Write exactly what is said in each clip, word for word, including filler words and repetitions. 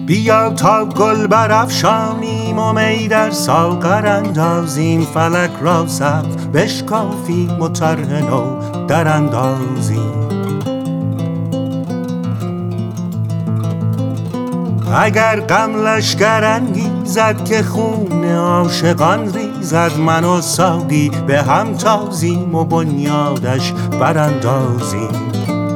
بیا تا گل برافشانیم و می در ساغر اندازیم، فلک را سقف بشکافیم و طرح نو در اندازیم. اگر غم لشکر انگیزد که خون عاشقان ریزد، من و ساقی به هم تازیم و بنیادش براندازیم.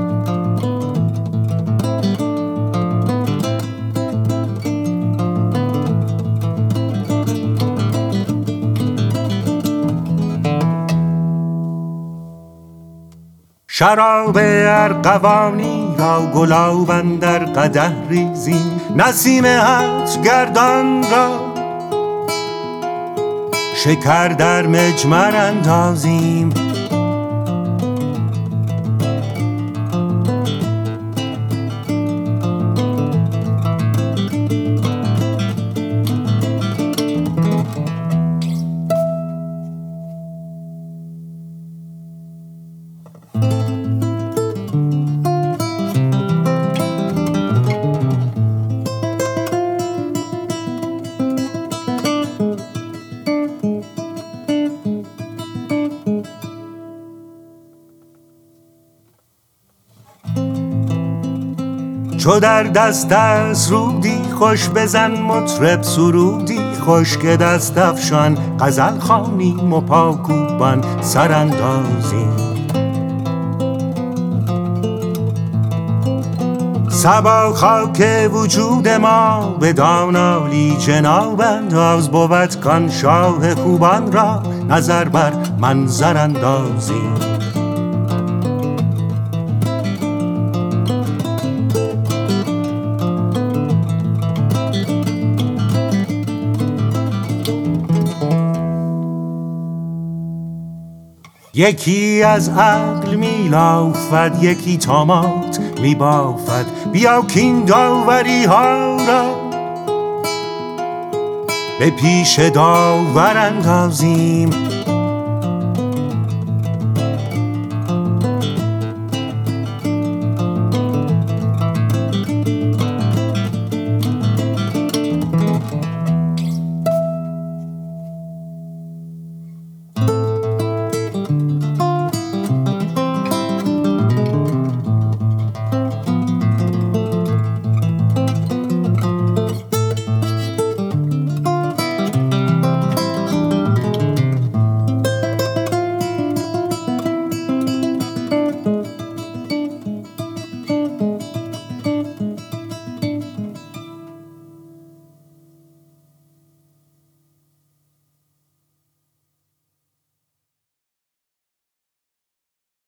شراب ارغوانی را گلاب اندر قدح ریزیم، نسیم عطر گردان را شکر در مجمر اندازیم. چو در دست است رودی خوش بزن مطرب سرودی خوش، که دست افشان غزل خوانیم و پاکوبان سراندازیم. صبا خاک وجود ما به دانالی جناب انداز، بود کان شاه خوبان را نظر بر منظر اندازیم. یکی از عقل می لافد یکی طامات می بافد، بیا کین داوری ها را به پیش داور اندازیم.